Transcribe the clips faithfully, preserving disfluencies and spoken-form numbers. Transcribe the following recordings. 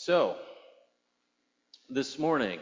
So, this morning,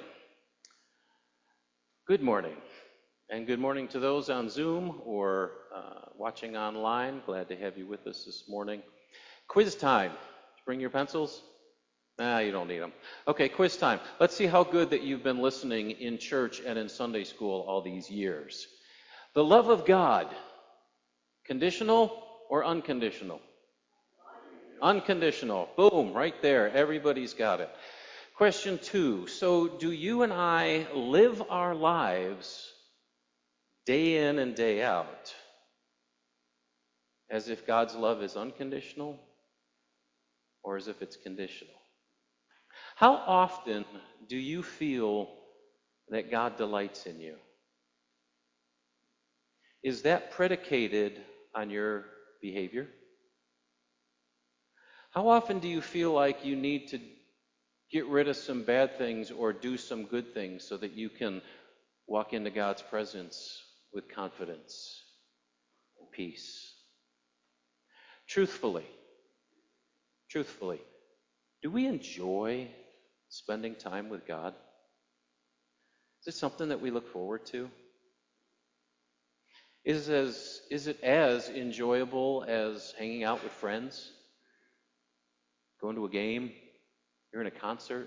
good morning, and good morning to those on Zoom or uh, watching online. Glad to have you with us this morning. Quiz time. Bring your pencils? Ah, you don't need them. Okay, quiz time. Let's see how good that you've been listening in church and in Sunday school all these years. The love of God, conditional or unconditional? Unconditional. Boom, right there. Everybody's got it. Question two. So do you and I live our lives day in and day out as if God's love is unconditional or as if it's conditional? How often do you feel that God delights in you? Is that predicated on your behavior? How often do you feel like you need to get rid of some bad things or do some good things so that you can walk into God's presence with confidence and peace? Truthfully, truthfully, do we enjoy spending time with God? Is it something that we look forward to? Is, as, is it as enjoyable as hanging out with friends? Going to a game? You're in a concert?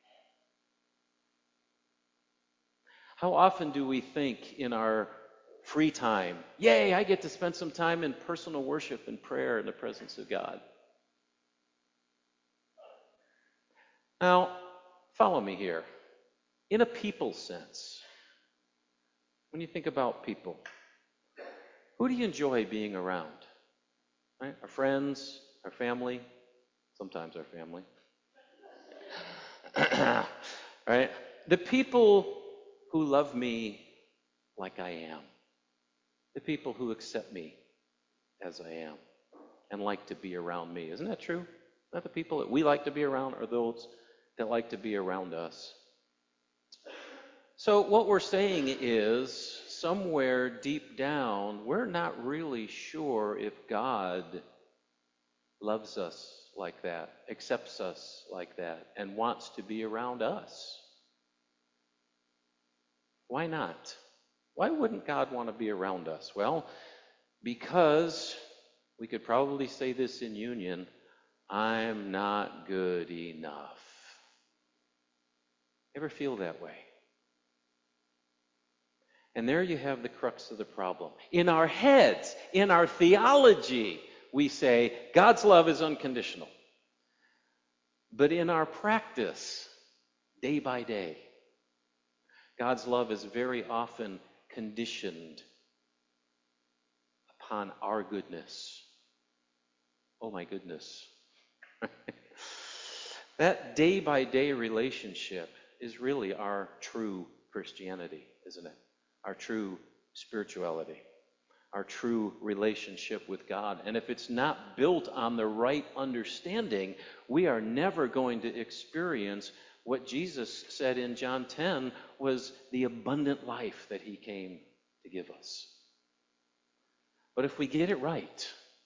How often do we think in our free time, yay, I get to spend some time in personal worship and prayer in the presence of God? Now, follow me here. In a people sense, when you think about people, who do you enjoy being around? Right? Our friends, our family, sometimes our family. Right? The people who love me like I am. The people who accept me as I am and like to be around me. Isn't that true? Not the people that we like to be around or those that like to be around us. So what we're saying is, somewhere deep down, we're not really sure if God loves us like that, accepts us like that, and wants to be around us. Why not? Why wouldn't God want to be around us? Well, because we could probably say this in union, I'm not good enough. Ever feel that way? And there you have the crux of the problem. In our heads, in our theology, we say God's love is unconditional. But in our practice, day by day, God's love is very often conditioned upon our goodness. Oh my goodness. That day by day relationship is really our true Christianity, isn't it? Our true spirituality, our true relationship with God. And if it's not built on the right understanding, we are never going to experience what Jesus said in John ten was the abundant life that he came to give us. But if we get it right,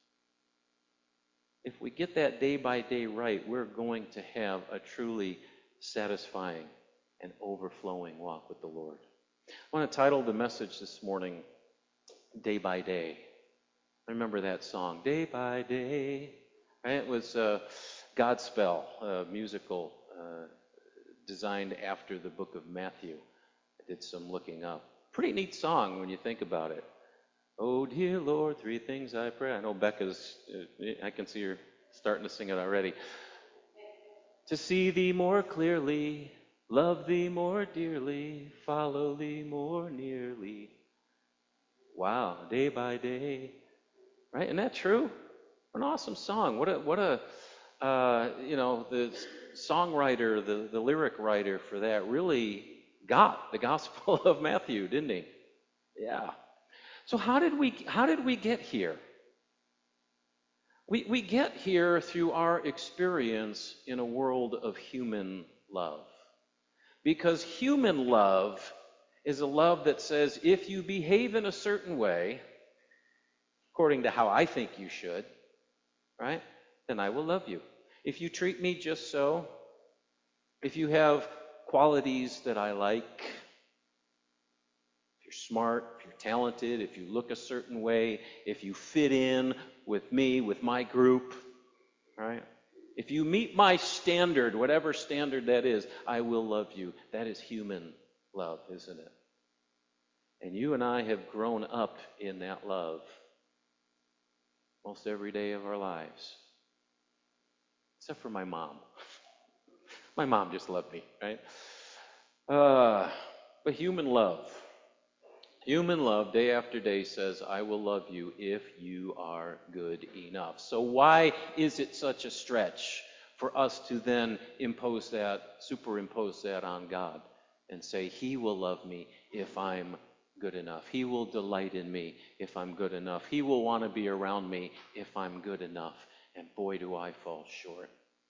if we get that day by day right, we're going to have a truly satisfying and overflowing walk with the Lord. I want to title the message this morning, Day by Day. I remember that song, Day by Day. Right? It was uh, Godspell, a musical uh, designed after the book of Matthew. I did some looking up. Pretty neat song when you think about it. Oh, dear Lord, three things I pray. I know Becca's, uh, I can see her starting to sing it already. To see thee more clearly, love thee more dearly, follow thee more nearly. Wow, day by day. Right? Isn't that true? What an awesome song. What a, what a, uh, you know, the songwriter, the, the lyric writer for that really got the Gospel of Matthew, didn't he? Yeah. So how did we, how did we get here? We, we get here through our experience in a world of human love. Because human love is a love that says, if you behave in a certain way, according to how I think you should, right, then I will love you. If you treat me just so, if you have qualities that I like, if you're smart, if you're talented, if you look a certain way, if you fit in with me, with my group, right? If you meet my standard, whatever standard that is, I will love you. That is human love, isn't it? And you and I have grown up in that love most every day of our lives. Except for my mom. My mom just loved me, right? Uh, but human love. Human love, day after day, says, I will love you if you are good enough. So why is it such a stretch for us to then impose that, superimpose that on God and say, He will love me if I'm good enough. He will delight in me if I'm good enough. He will want to be around me if I'm good enough. And boy, do I fall short.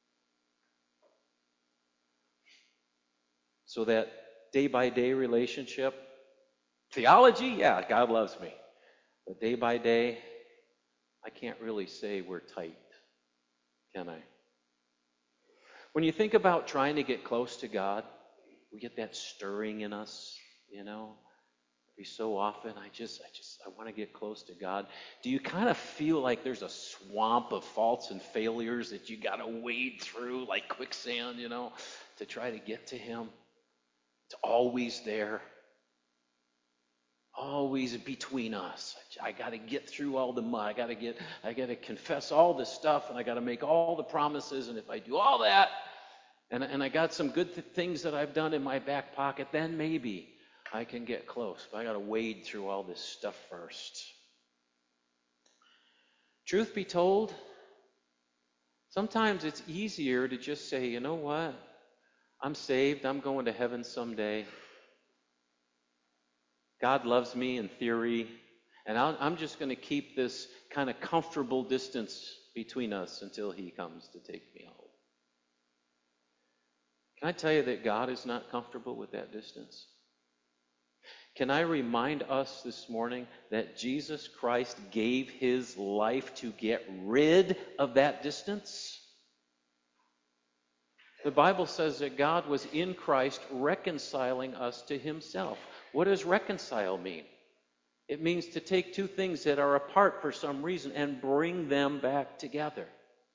So that day-by-day relationship, theology, yeah, God loves me. But day by day, I can't really say we're tight, can I? When you think about trying to get close to God, we get that stirring in us, you know? Every so often, I just, I just, I want to get close to God. Do you kind of feel like there's a swamp of faults and failures that you got to wade through like quicksand, you know, to try to get to Him? It's always there. Always between us. I got to get through all the mud. I got to get, I got to confess all this stuff, and I got to make all the promises. And if I do all that, and and I got some good th- things that I've done in my back pocket, then maybe I can get close. But I got to wade through all this stuff first. Truth be told, sometimes it's easier to just say, you know what? I'm saved. I'm going to heaven someday. God loves me in theory, and I'll, I'm just going to keep this kind of comfortable distance between us until He comes to take me home. Can I tell you that God is not comfortable with that distance? Can I remind us this morning that Jesus Christ gave His life to get rid of that distance? The Bible says that God was in Christ reconciling us to Himself. What does reconcile mean? It means to take two things that are apart for some reason and bring them back together.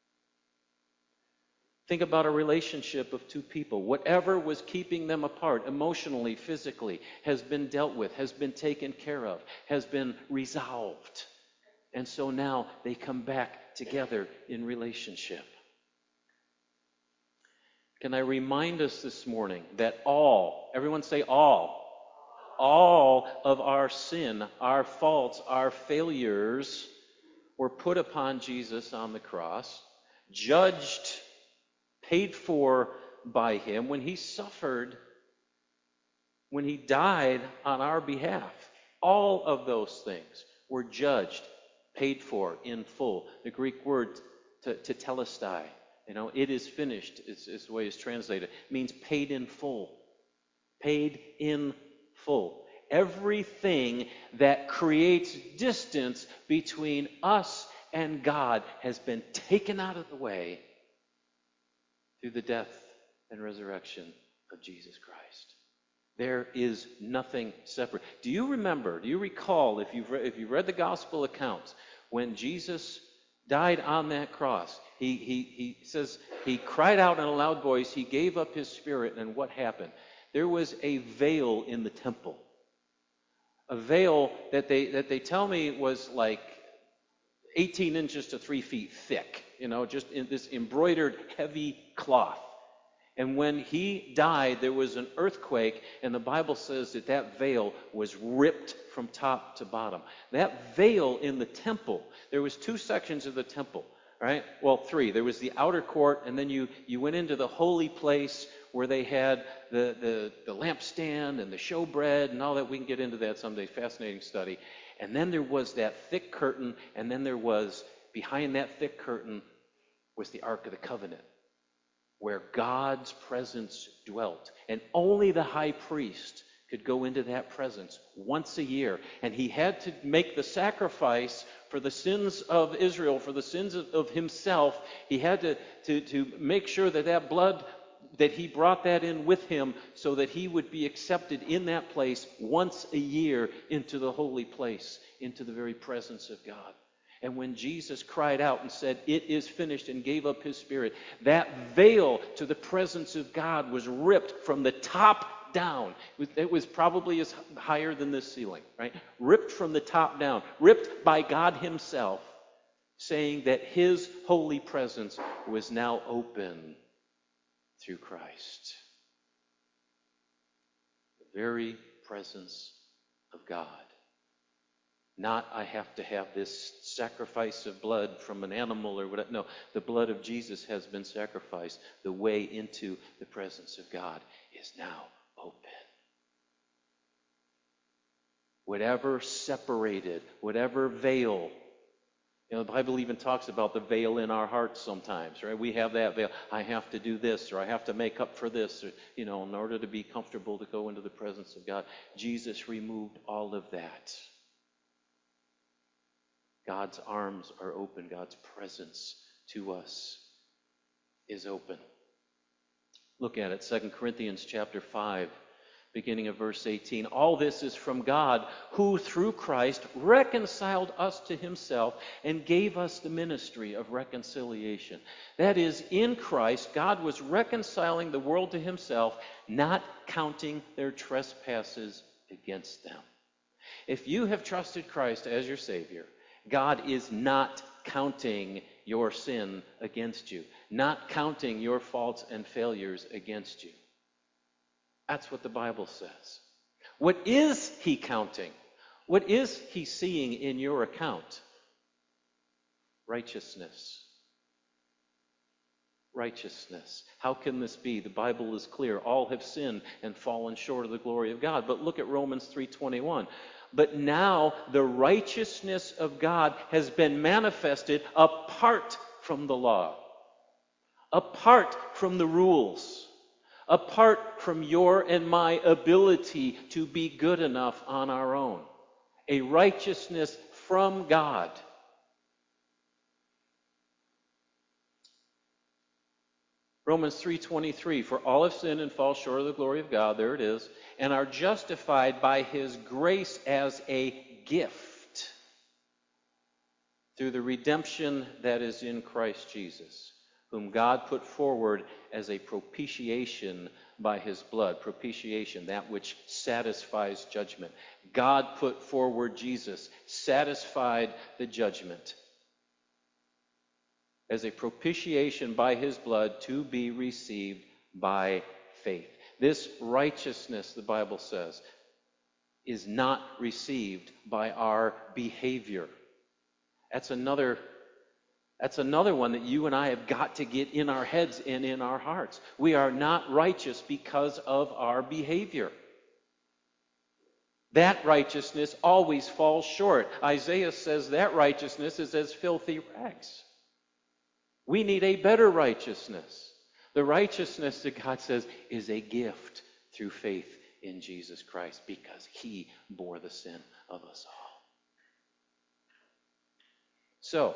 Think about a relationship of two people. Whatever was keeping them apart, emotionally, physically, has been dealt with, has been taken care of, has been resolved. And so now they come back together in relationship. Can I remind us this morning that all, everyone say all, all of our sin, our faults, our failures were put upon Jesus on the cross, judged, paid for by Him when He suffered, when He died on our behalf. All of those things were judged, paid for in full. The Greek word to, to telestai, you know, it is finished, is, is the way it's translated. It means paid in full. Paid in full. Everything that creates distance between us and God has been taken out of the way through the death and resurrection of Jesus Christ. There is nothing separate. Do you remember, do you recall, if you've, re- if you've read the gospel accounts, when Jesus died on that cross, he, he, he says He cried out in a loud voice, He gave up His spirit, and what happened? There was a veil in the temple. A veil that they that they tell me was like eighteen inches to three feet thick, you know, just in this embroidered heavy cloth. And when He died, there was an earthquake, and the Bible says that that veil was ripped from top to bottom. That veil in the temple, there was two sections of the temple, right? Well, three. There was the outer court, and then you, you went into the holy place where they had the, the, the lampstand and the showbread and all that. We can get into that someday. Fascinating study. And then there was that thick curtain, and then there was, behind that thick curtain, was the Ark of the Covenant, where God's presence dwelt. And only the high priest could go into that presence once a year. And he had to make the sacrifice for the sins of Israel, for the sins of, of himself. He had to, to, to make sure that that blood that he brought that in with him so that he would be accepted in that place once a year into the holy place, into the very presence of God. And when Jesus cried out and said, "It is finished," and gave up his spirit, that veil to the presence of God was ripped from the top down. It was, it was probably as higher than this ceiling, right? Ripped from the top down, ripped by God himself, saying that his holy presence was now open through Christ. The very presence of God. Not, I have to have this sacrifice of blood from an animal or whatever. No, the blood of Jesus has been sacrificed. The way into the presence of God is now open. Whatever separated, whatever veil. You know, the Bible even talks about the veil in our hearts sometimes, right? We have that veil. I have to do this, or I have to make up for this, or, you know, in order to be comfortable to go into the presence of God. Jesus removed all of that. God's arms are open. God's presence to us is open. Look at it, Second Corinthians chapter five, beginning of verse eighteen. All this is from God, who through Christ reconciled us to himself and gave us the ministry of reconciliation. That is, in Christ, God was reconciling the world to himself, not counting their trespasses against them. If you have trusted Christ as your Savior, God is not counting your sin against you, not counting your faults and failures against you. That's what the Bible says. What is he counting? What is he seeing in your account? Righteousness. Righteousness. How can this be? The Bible is clear. All have sinned and fallen short of the glory of God. But look at Romans three twenty-one. But now the righteousness of God has been manifested apart from the law, apart from the rules, apart from your and my ability to be good enough on our own. A righteousness from God. Romans three twenty-three, for all have sinned and fall short of the glory of God, there it is, and are justified by his grace as a gift through the redemption that is in Christ Jesus, whom God put forward as a propitiation by his blood. Propitiation, that which satisfies judgment. God put forward Jesus, satisfied the judgment, as a propitiation by his blood to be received by faith. This righteousness, the Bible says, is not received by our behavior. That's another, that's another one that you and I have got to get in our heads and in our hearts. We are not righteous because of our behavior. That righteousness always falls short. Isaiah says that righteousness is as filthy rags. We need a better righteousness. The righteousness that God says is a gift through faith in Jesus Christ because he bore the sin of us all. So,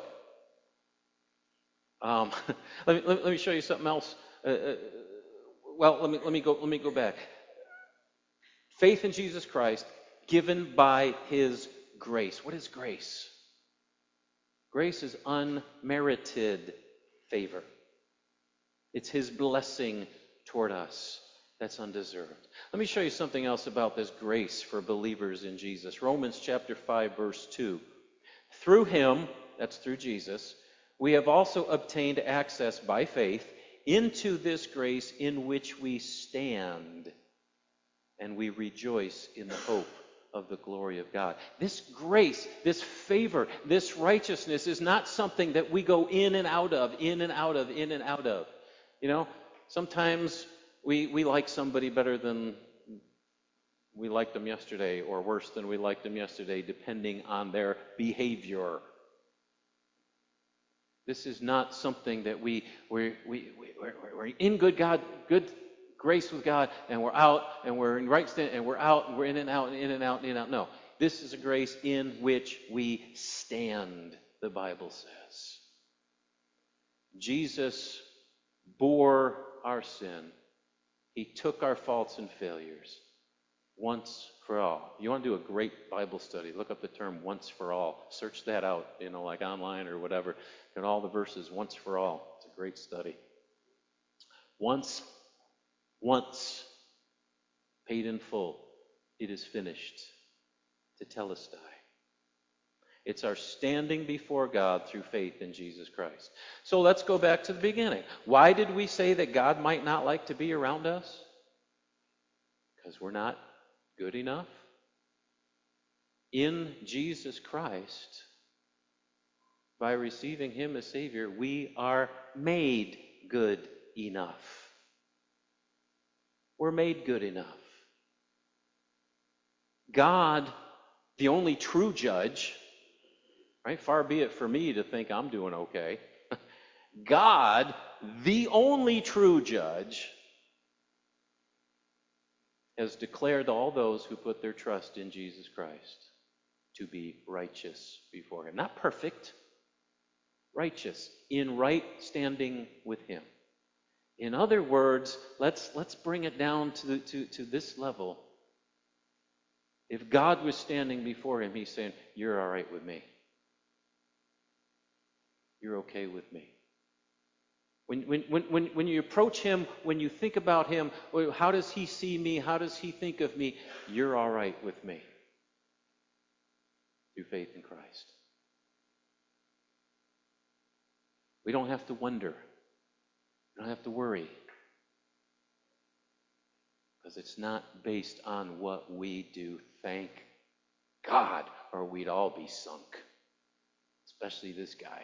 um, let, me, let, me, let me show you something else. Uh, uh, well, let me, let, me go, let me go back. Faith in Jesus Christ given by his grace. What is grace? Grace is unmerited favor. It's his blessing toward us that's undeserved. Let me show you something else about this grace for believers in Jesus. Romans chapter five, verse two. Through him, that's through Jesus, we have also obtained access by faith into this grace in which we stand, and we rejoice in the hope of the glory of God. This grace, this favor, this righteousness is not something that we go in and out of, in and out of, in and out of. You know, sometimes we, we like somebody better than we liked them yesterday, or worse than we liked them yesterday, depending on their behavior. This is not something that we, we, we, we, we're, we're in good God, good grace with God, and we're out, and we're in right stand, and we're out, and we're in and out, and in and out, and in and out. No. This is a grace in which we stand, the Bible says. Jesus bore our sin He took our faults and failures once for all. You want to do a great Bible study, look up the term once for all. Search that out, you know, like online or whatever. And all the verses, once for all. It's a great study. Once, once, paid in full. It is finished. Tetelestai. It's our standing before God through faith in Jesus Christ. So let's go back to the beginning. Why did we say that God might not like to be around us? Because we're not good enough. In Jesus Christ, by receiving Him as Savior, we are made good enough. We're made good enough. God, the only true judge, right? Far be it for me to think I'm doing okay. God, the only true judge, has declared all those who put their trust in Jesus Christ to be righteous before Him. Not perfect, righteous, in right standing with Him. In other words, let's let's bring it down to, the, to, to this level. If God was standing before Him, He's saying, you're all right with me. You're okay with me. When, when, when, when, when you approach Him, when you think about Him, well, how does He see me? How does He think of me? You're all right with me. Through faith in Christ. We don't have to wonder. We don't have to worry. Because it's not based on what we do, thank God, or we'd all be sunk. Especially this guy.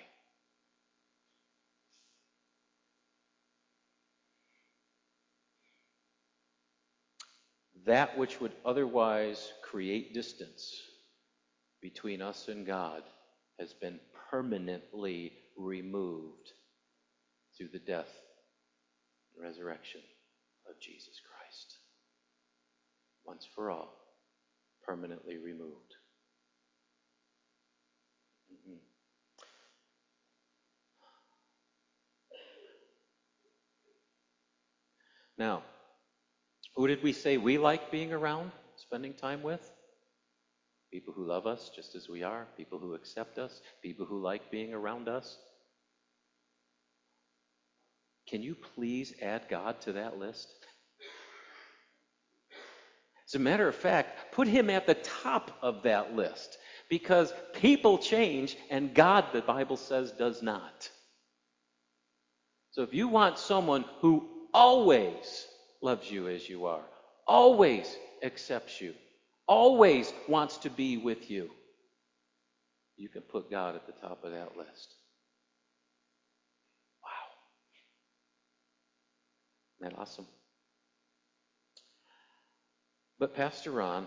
That which would otherwise create distance between us and God has been permanently removed through the death and resurrection of Jesus Christ. Once for all, permanently removed. Mm-hmm. Now, who did we say we like being around, spending time with? People who love us just as we are, people who accept us, people who like being around us. Can you please add God to that list? As a matter of fact, put Him at the top of that list, because people change and God, the Bible says, does not. So if you want someone who always loves you as you are, always accepts you, always wants to be with you, you can put God at the top of that list. Wow. Isn't that awesome? But Pastor Ron,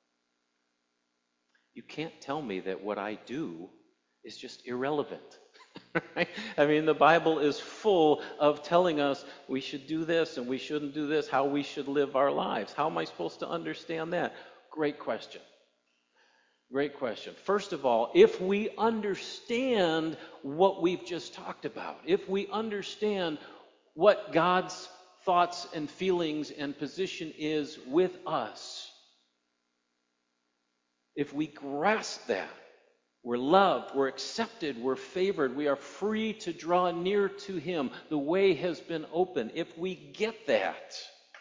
you can't tell me that what I do is just irrelevant. Right? I mean, the Bible is full of telling us we should do this and we shouldn't do this, how we should live our lives. How am I supposed to understand that? Great question. Great question. First of all, if we understand what we've just talked about, if we understand what God's thoughts and feelings and position is with us, if we grasp that, we're loved, we're accepted, we're favored, we are free to draw near to Him. The way has been open. If we get that,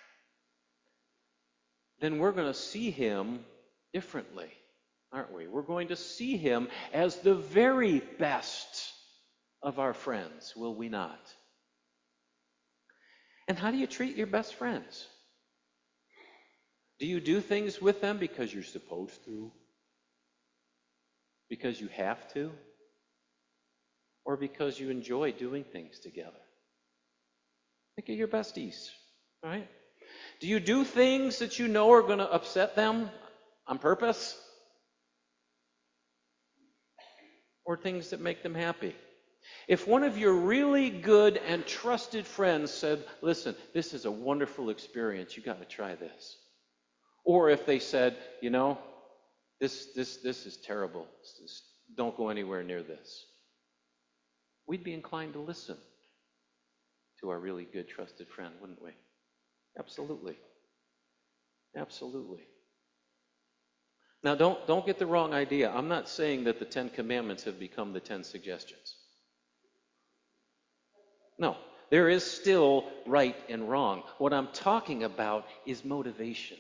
then we're going to see Him differently, aren't we? We're going to see Him as the very best of our friends, will we not? And how do you treat your best friends? Do you do things with them because you're supposed to? Because you have to? Or because you enjoy doing things together? Think of your besties, right? Do you do things that you know are going to upset them on purpose? Or things that make them happy? If one of your really good and trusted friends said, listen, this is a wonderful experience, you got to try this. Or if they said, you know, This, this, this is terrible. This, don't go anywhere near this. We'd be inclined to listen to our really good, trusted friend, wouldn't we? Absolutely. Absolutely. Now, don't, don't get the wrong idea. I'm not saying that the Ten Commandments have become the Ten Suggestions. No, there is still right and wrong. What I'm talking about is motivation.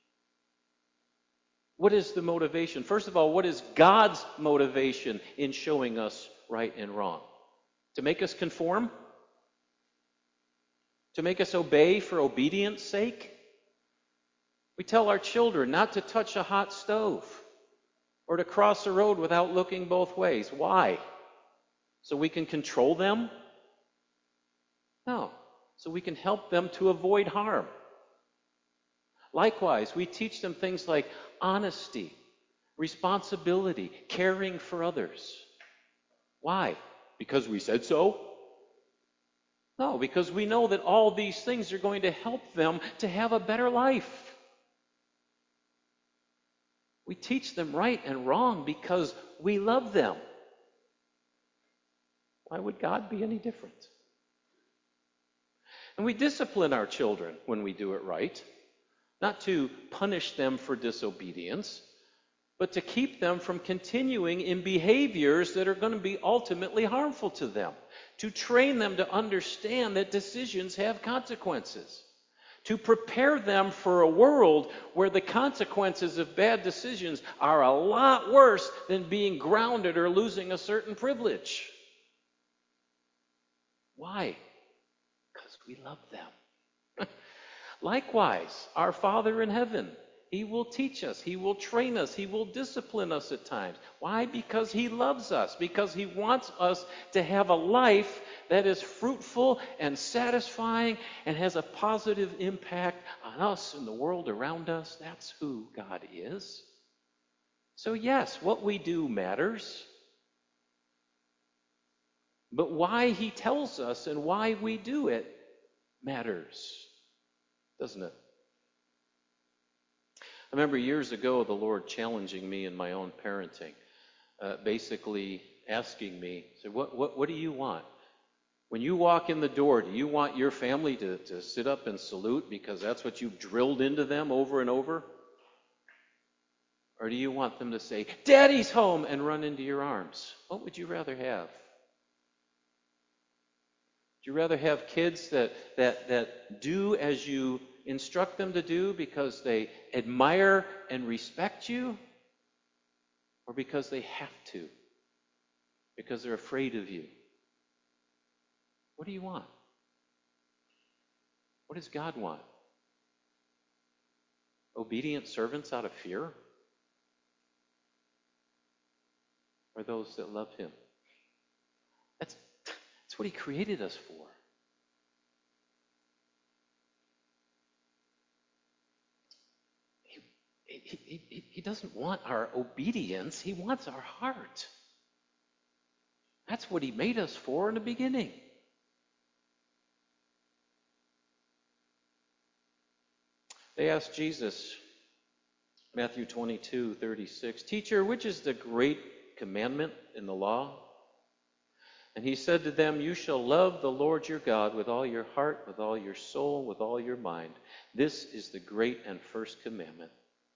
What is the motivation? First of all, what is God's motivation in showing us right and wrong? To make us conform? To make us obey for obedience sake? We tell our children not to touch a hot stove or to cross a road without looking both ways. Why? So we can control them? No. So we can help them to avoid harm. Likewise, we teach them things like honesty, responsibility, caring for others. Why? Because we said so? No, because we know that all these things are going to help them to have a better life. We teach them right and wrong because we love them. Why would God be any different? And we discipline our children when we do it right. Not to punish them for disobedience, but to keep them from continuing in behaviors that are going to be ultimately harmful to them. To train them to understand that decisions have consequences. To prepare them for a world where the consequences of bad decisions are a lot worse than being grounded or losing a certain privilege. Why? Because we love them. Likewise, our Father in heaven, He will teach us, He will train us, He will discipline us at times. Why? Because He loves us, because He wants us to have a life that is fruitful and satisfying and has a positive impact on us and the world around us. That's who God is. So yes, what we do matters. But why He tells us and why we do it matters. Doesn't it? I remember years ago the Lord challenging me in my own parenting, uh, basically asking me, so what, what, what do you want? When you walk in the door, do you want your family to, to sit up and salute because that's what you've drilled into them over and over? Or do you want them to say, Daddy's home, and run into your arms? What would you rather have? Would you rather have kids that, that, that do as you instruct them to do because they admire and respect you? Or because they have to? Because they're afraid of you? What do you want? What does God want? Obedient servants out of fear? Or those that love Him? That's, that's what He created us for. He, he, he, he doesn't want our obedience. He wants our heart. That's what He made us for in the beginning. They asked Jesus, Matthew twenty-two, thirty-six, Teacher, which is the great commandment in the law? And He said to them, You shall love the Lord your God with all your heart, with all your soul, with all your mind. This is the great and first commandment.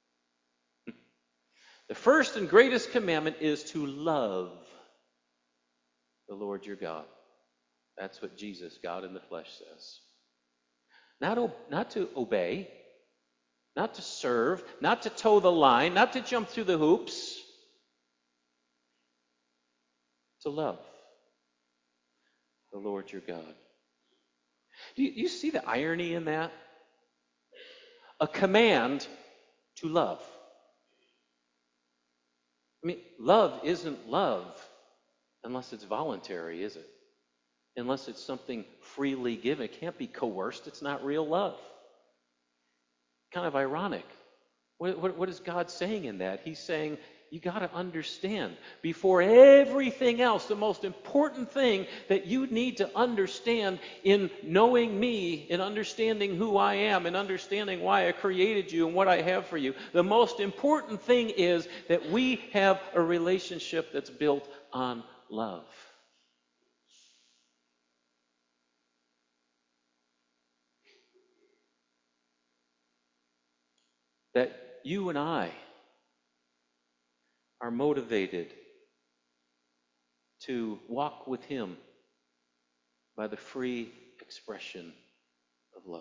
The first and greatest commandment is to love the Lord your God. That's what Jesus, God in the flesh, says. Not, o- not to obey, not to serve, not to toe the line, not to jump through the hoops. To love the Lord your God. Do you, you see the irony in that? A command to love. I mean, love isn't love unless it's voluntary, is it? Unless it's something freely given. It can't be coerced. It's not real love. Kind of ironic. What, what, what is God saying in that? He's saying, you got to understand, before everything else, the most important thing that you need to understand in knowing me, in understanding who I am, in understanding why I created you and what I have for you, the most important thing is that we have a relationship that's built on love. that you and I are motivated to walk with Him by the free expression of love.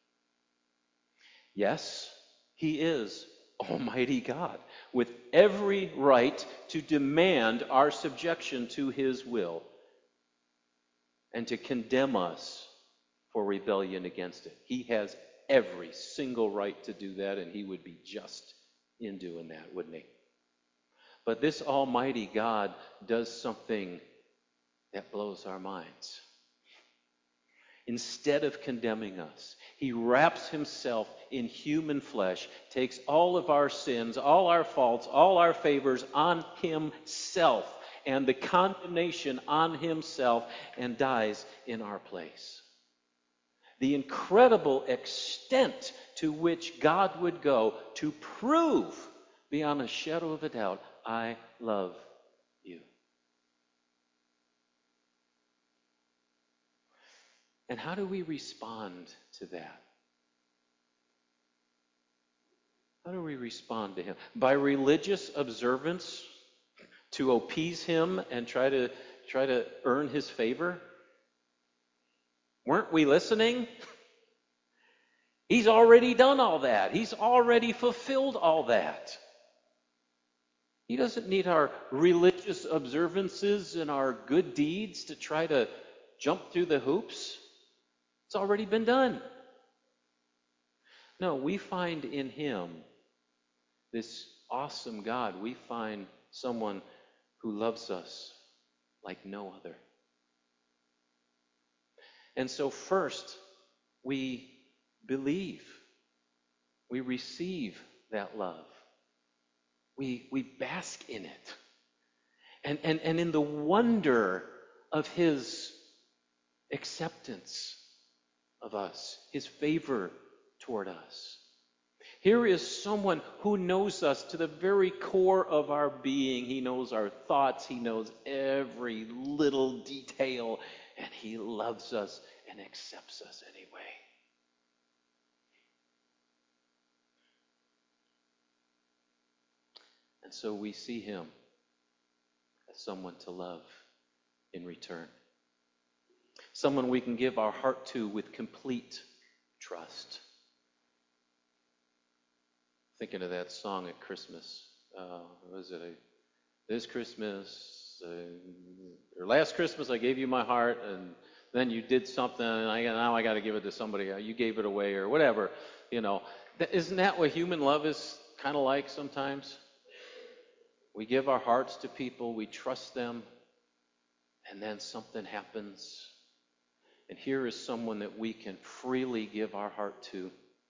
Yes, He is Almighty God, with every right to demand our subjection to His will and to condemn us for rebellion against it. He has every single right to do that, and He would be just in doing that, wouldn't He? But this Almighty God does something that blows our minds. Instead of condemning us, He wraps Himself in human flesh, takes all of our sins, all our faults, all our favors on Himself, and the condemnation on Himself, and dies in our place. The incredible extent to which God would go to prove beyond a shadow of a doubt, I love you. And how do we respond to that? How do we respond to Him? By religious observance to appease Him and try to try to earn His favor? Weren't we listening? He's already done all that. He's already fulfilled all that. He doesn't need our religious observances and our good deeds to try to jump through the hoops. It's already been done. No, we find in Him this awesome God. We find someone who loves us like no other. And so first, we believe. We receive that love. We, we bask in it. And, and, and in the wonder of His acceptance of us, His favor toward us. Here is someone who knows us to the very core of our being. He knows our thoughts. He knows every little detail. And He loves us and accepts us anyway. And so we see Him as someone to love in return. Someone we can give our heart to with complete trust. Thinking of that song at Christmas. Uh, what was it? I, this Christmas, uh, or last Christmas, I gave you my heart, and then you did something, and I, now I got to give it to somebody. You gave it away, or whatever. You know, isn't that what human love is kind of like sometimes? We give our hearts to people, we trust them, and then something happens. And here is someone that we can freely give our heart to.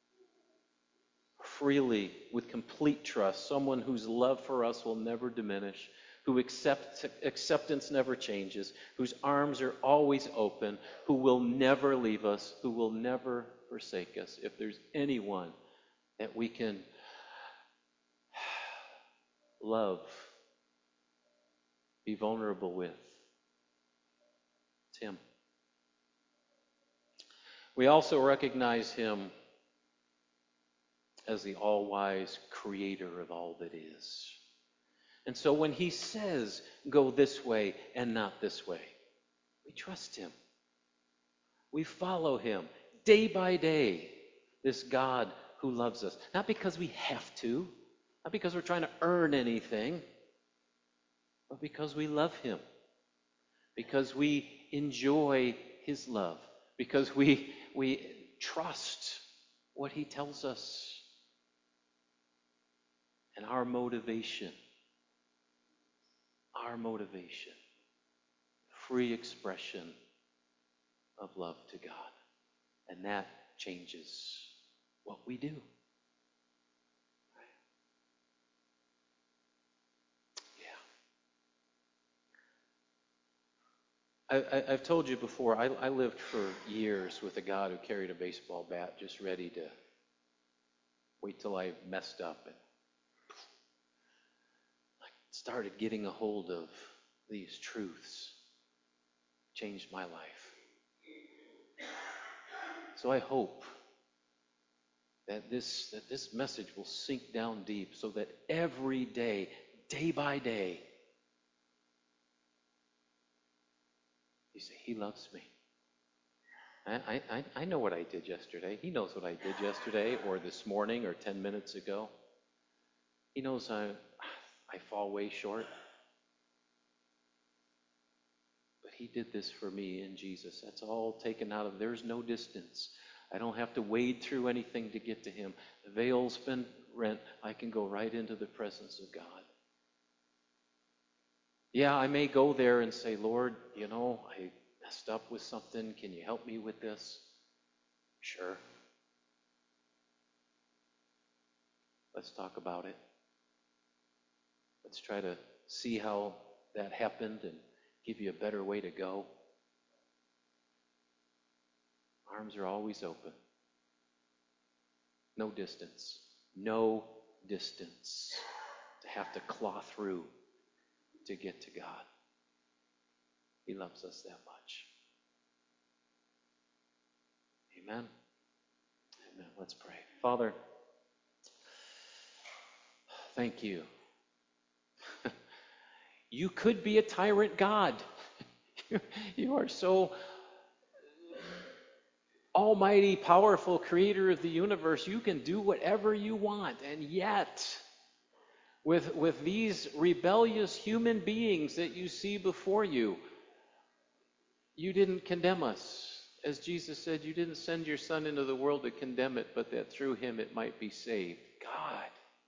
Freely, with complete trust. Someone whose love for us will never diminish, whose accept, acceptance never changes, whose arms are always open, who will never leave us, who will never forsake us. If there's anyone that we can love, be vulnerable with, it's Him. We also recognize Him as the all-wise creator of all that is. And so when He says, go this way and not this way, we trust Him. We follow Him day by day, this God who loves us. Not because we have to, not because we're trying to earn anything, but because we love Him. Because we enjoy His love. Because we, we trust what He tells us. And our motivation, our motivation, free expression of love to God. And that changes what we do. Yeah. I, I, I've told you before, I, I lived for years with a God who carried a baseball bat just ready to wait till I messed up and started getting a hold of these truths. Changed my life. So I hope that this, that this message will sink down deep so that every day, day by day, you say, He loves me. I, I, I know what I did yesterday. He knows what I did yesterday or this morning or ten minutes ago. He knows I, I fall way short. But He did this for me in Jesus. That's all taken out of, there's no distance. I don't have to wade through anything to get to Him. The veil's been rent. I can go right into the presence of God. Yeah, I may go there and say, Lord, you know, I messed up with something. Can you help me with this? Sure. Let's talk about it. Let's try to see how that happened and give you a better way to go. Arms are always open. No distance. No distance to have to claw through to get to God. He loves us that much. Amen. Amen. Let's pray. Father, thank you. You could be a tyrant God. You are so almighty, powerful creator of the universe. You can do whatever you want. And yet, with, with these rebellious human beings that you see before you, you didn't condemn us. As Jesus said, you didn't send your Son into the world to condemn it, but that through Him it might be saved. God.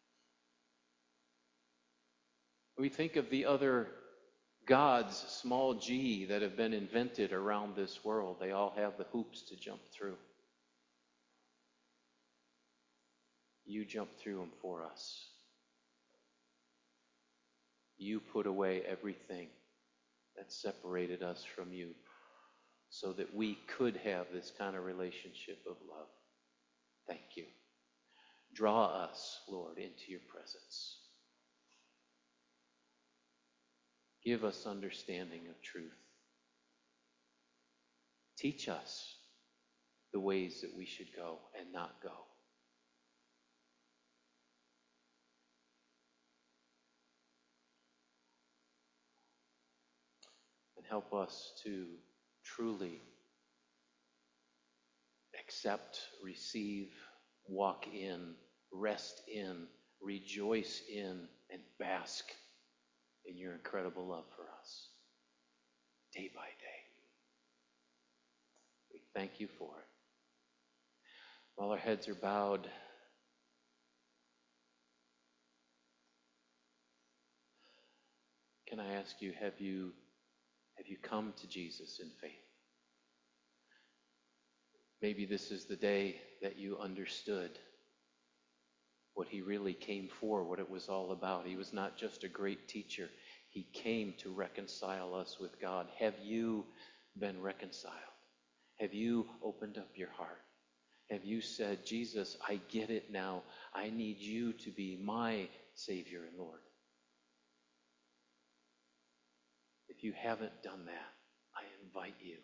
We think of the other gods, small g, that have been invented around this world. They all have the hoops to jump through. You jumped through them for us. You put away everything that separated us from you so that we could have this kind of relationship of love. Thank you. Draw us, Lord, into your presence. Give us understanding of truth. Teach us the ways that we should go and not go. And help us to truly accept, receive, walk in, rest in, rejoice in, and bask in your incredible love for us, day by day. We thank you for it. While our heads are bowed, can I ask you, have you, have you come to Jesus in faith? Maybe this is the day that you understood what He really came for, what it was all about. He was not just a great teacher. He came to reconcile us with God. Have you been reconciled? Have you opened up your heart? Have you said, Jesus, I get it now. I need you to be my Savior and Lord. If you haven't done that, I invite you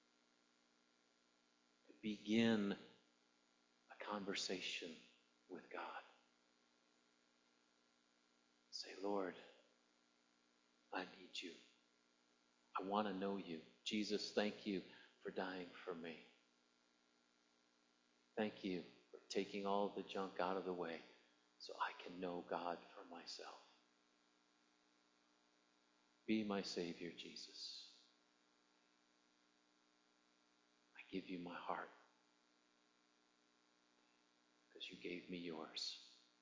to begin a conversation with God. Say, Lord, I need you. I want to know you. Jesus, thank you for dying for me. Thank you for taking all of the junk out of the way so I can know God for myself. Be my Savior, Jesus. I give you my heart because you gave me yours.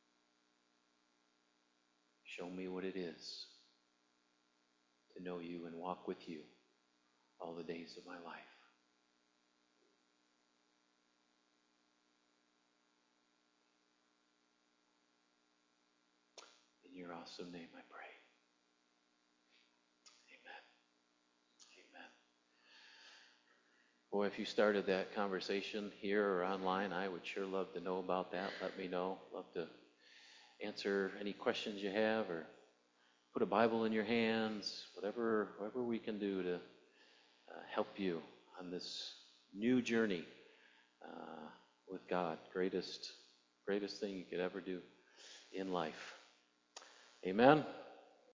Show me what it is to know you and walk with you all the days of my life. In your awesome name I pray. Amen. Amen. Boy, if you started that conversation here or online, I would sure love to know about that. Let me know. Love to answer any questions you have or put a Bible in your hands, whatever, whatever we can do to uh, help you on this new journey uh, with God. Greatest Greatest thing you could ever do in life. Amen.